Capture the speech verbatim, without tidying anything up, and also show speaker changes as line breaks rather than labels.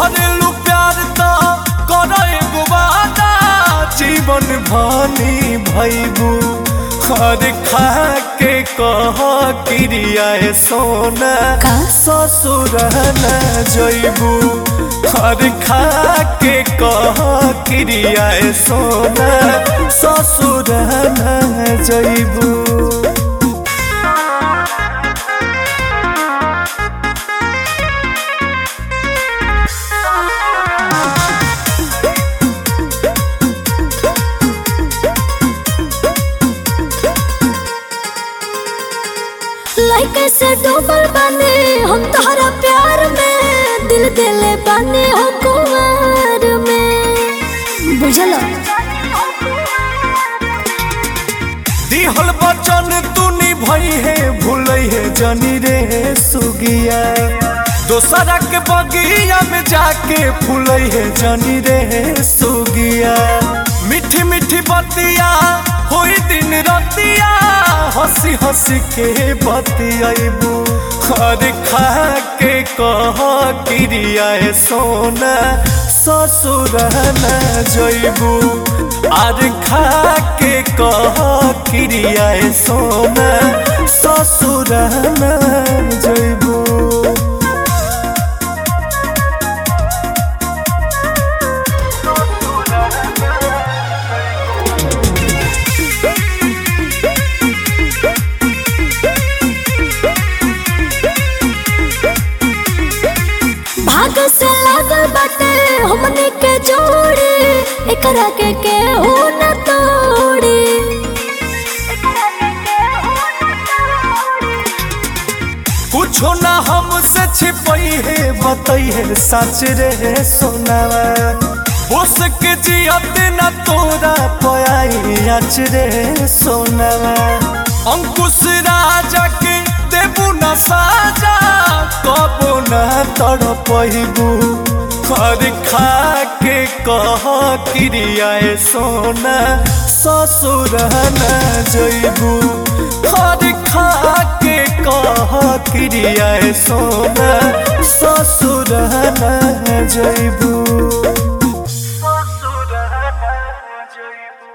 करेलू प्यार तो करो एगो वादा जीवन भनी भैबू हर खा के कह क्रिया सोना ससुर न जैबू हर खा के कह क्रिया सोना ससुर न जैबू।
लाइक से डूबल बने हम तोहरा प्यार में दिल दिले बने हो कुंवर में बुझल
दिहल बचन तू निभई है भूलई है जनी रे सुगिया दोसरा के बगिया में जाके फूलई है जनी रे सुगिया मीठी मीठी बतिया होई दिन रतिया हंसी हंसी के बतियाबू हर खा के कह क्रिया सोना ससुर न जैबू आर खा के कह क्रिया सोना ससुर न जैबू।
भाग से लागल बाटे हमने के जोड़ी एकरा के केहू न तोड़ी
कुछो ना हमसे छिपई है बतई है सच रे सोनावा बोस के जियत न तोरा पयाई अच रे सोनावा अंकुश राजा के देबू न साजा कबो न तड़पैबू हर खा के कह क्रिया सोना ससुर न जैबू हर खा के कह क्रिया सोना ससुर न जैबू।